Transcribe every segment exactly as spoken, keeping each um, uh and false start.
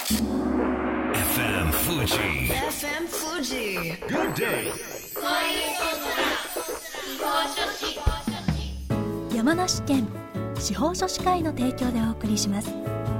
エフエム Fuji. エフエム Fuji. Good day. 山梨県司法書士会の提供でお送りします。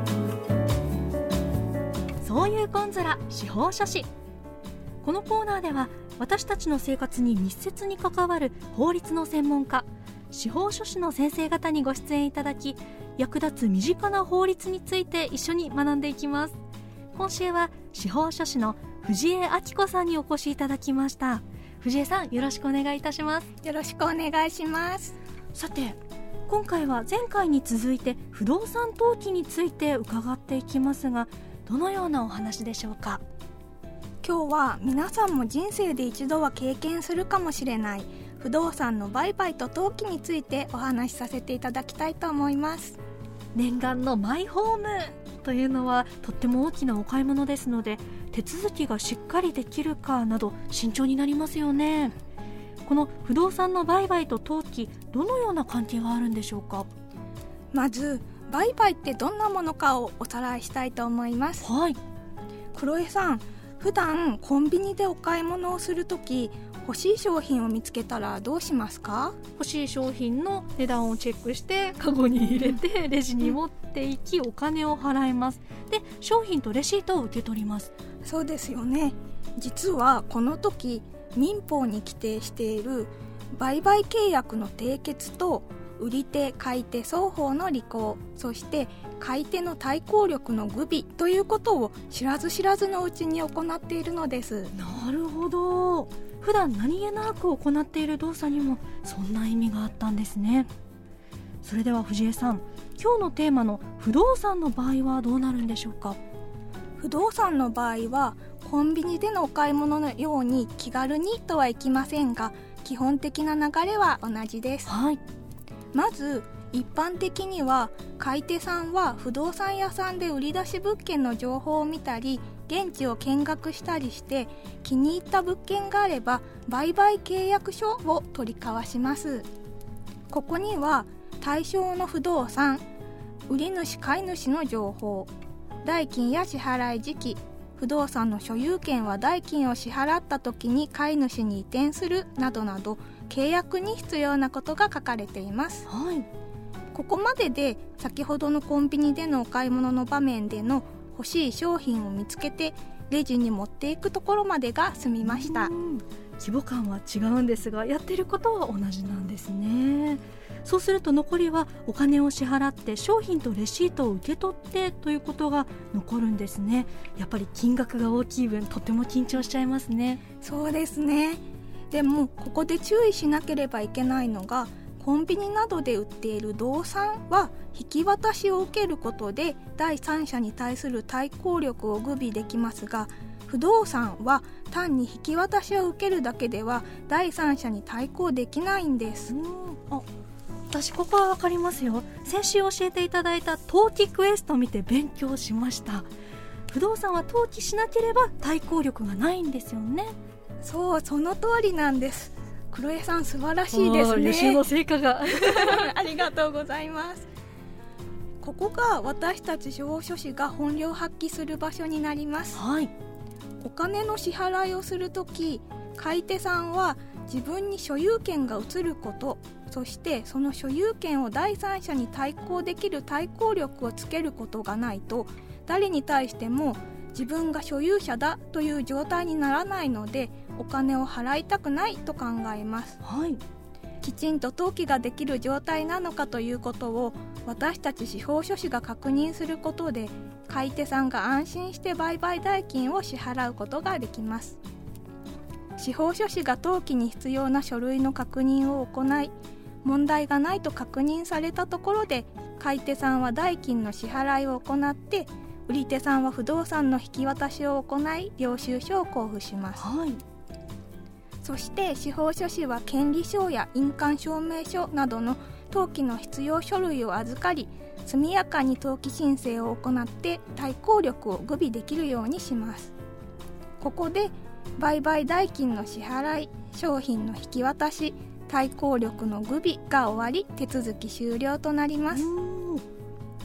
そういうゴンズラ司法書士。このコーナーでは私たちの生活に密接に関わる法律の専門家、司法書士の先生方にご出演いただき、役立つ身近な法律について一緒に学んでいきます。今週は司法書士の藤江明子さんにお越しいただきました。藤江さん、よろしくお願いいたします。 よろしくお願いします。 さて、今回は前回に続いて不動産登記について伺っていきますが、どのようなお話でしょうか？ 今日は皆さんも人生で一度は経験するかもしれない不動産の売買と登記についてお話しさせていただきたいと思います。 念願のマイホームというのはとっても大きなお買い物ですので、手続きがしっかりできるかなど慎重になりますよね。この不動産の売買と登記、どのような関係があるんでしょうか？ まず売買ってどんなものかをおさらいしたいと思います。 はい。 黒江さん、普段コンビニでお買い物をするとき、欲しい商品を見つけたらどうしますか？ 欲しい商品の値段をチェックしてカゴに入れてレジに持っていき、お金を払います。で、商品とレシートを受け取ります。 そうですよね。実はこの時、民法に規定している売買契約の締結と売り手買い手双方の履行、そして買い手の対抗力の具備ということを知らず知らずのうちに行っているのです。 なるほど。普段何気なく行っている動作にもそんな意味があったんですね。それでは藤江さん、今日のテーマの不動産の場合はどうなるんでしょうか？ 不動産の場合はコンビニでのお買い物のように気軽にとはいきませんが、基本的な流れは同じです。 はい。 まず一般的には買い手さんは不動産屋さんで売り出し物件の情報を見たり、現地を見学したりして気に入った物件があれば売買契約書を取り交わします。ここには対象の不動産、売り主買い主の情報、代金や支払い時期、不動産の所有権は代金を支払った時に買い主に移転するなどなど、契約に必要なことが書かれています。 はい。 ここまでで先ほどのコンビニでのお買い物の場面での欲しい商品を見つけてレジに持っていくところまでが済みました。 規模感は違うんですが、やってることは同じなんですね。そうすると残りはお金を支払って商品とレシートを受け取ってということが残るんですね。やっぱり金額が大きい分、とても緊張しちゃいますね。 そうですね。でもここで注意しなければいけないのが、コンビニなどで売っている動産は引き渡しを受けることで第三者に対する対抗力を具備できますが、不動産は単に引き渡しを受けるだけでは第三者に対抗できないんです。 うん、あ、私ここは分かりますよ。先週教えていただいた登記クエストを見て勉強しました。不動産は登記しなければ対抗力がないんですよね。 そう、その通りなんです。黒江さん、素晴らしいですね。 予習の成果がありがとうございます。ここが私たち司法書士が本領発揮する場所になります。 はい。 お金の支払いをするとき、買い手さんは自分に所有権が移ること、そしてその所有権を第三者に対抗できる対抗力をつけることがないと、誰に対しても自分が所有者だという状態にならないので、お金を払いたくないと考えます。 はい。 きちんと登記ができる状態なのかということを私たち司法書士が確認することで、買い手さんが安心して売買代金を支払うことができます。司法書士が登記に必要な書類の確認を行い、問題がないと確認されたところで、買い手さんは代金の支払いを行って、売り手さんは不動産の引き渡しを行い、領収書を交付します。 はい。 そして司法書士は権利書や印鑑証明書などの登記の必要書類を預かり、速やかに登記申請を行って対抗力を具備できるようにします。ここで売買代金の支払い、商品の引き渡し、対抗力の具備が終わり、手続き終了となります。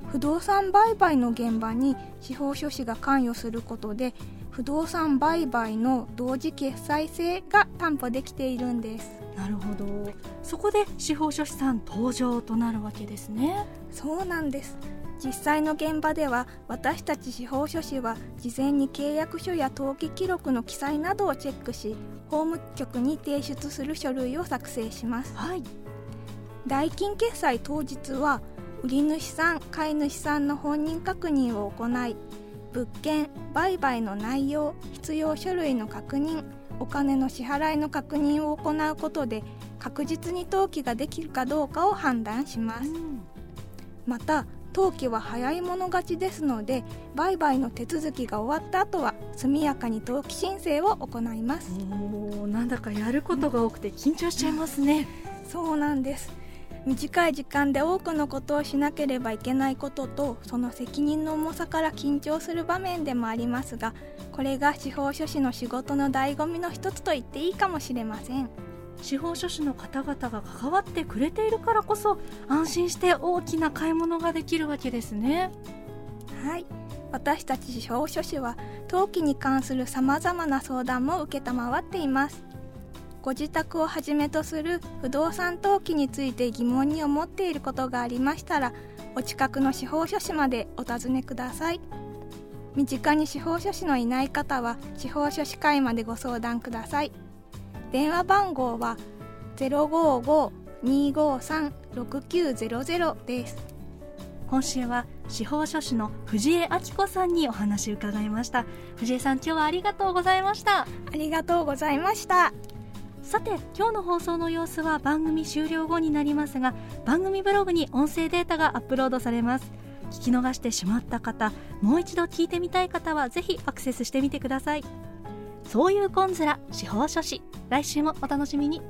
不動産売買の現場に司法書士が関与することで、不動産売買の同時決済性が担保できているんです。 なるほど。そこで司法書士さん登場となるわけですね。 そうなんです。実際の現場では、私たち司法書士は事前に契約書や登記記録の記載などをチェックし、法務局に提出する書類を作成します。 はい。 代金決済当日は、売り主さん、買い主さんの本人確認を行い、物件、売買の内容、必要書類の確認、お金の支払いの確認を行うことで、確実に登記ができるかどうかを判断します。うん、また、登記は早い者勝ちですので、売買の手続きが終わった後は速やかに登記申請を行います。 おー、なんだかやることが多くて緊張しちゃいますね。 そうなんです。短い時間で多くのことをしなければいけないことと、その責任の重さから緊張する場面でもありますが、これが司法書士の仕事の醍醐味の一つと言っていいかもしれません。 司法書士の方々が関わってくれているからこそ、安心して大きな買い物ができるわけですね。 はい、私たち司法書士は登記に関するさまざまな相談も受けたまわっています。ご自宅をはじめとする不動産登記について疑問に思っていることがありましたら、お近くの司法書士までお尋ねください。身近に司法書士のいない方は司法書士会までご相談ください。電話番号は ゼロごーごーにーごーさんろくきゅうゼロゼロ です。 今週は司法書士の藤江明子さんにお話を伺いました。藤江さん、今日はありがとうございました。 ありがとうございました。 さて、今日の放送の様子は番組終了後になりますが、番組ブログに音声データがアップロードされます。聞き逃してしまった方、もう一度聞いてみたい方はぜひアクセスしてみてください。そういうコンズラ司法書士、来週もお楽しみに。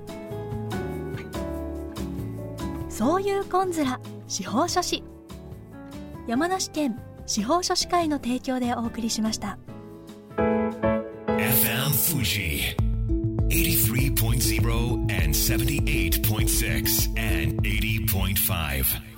そういうコンズラ司法書士、山梨県司法書士会の提供でお送りしました。 エフエム Fuji eighty-three point zero and seventy-eight point six and eighty point five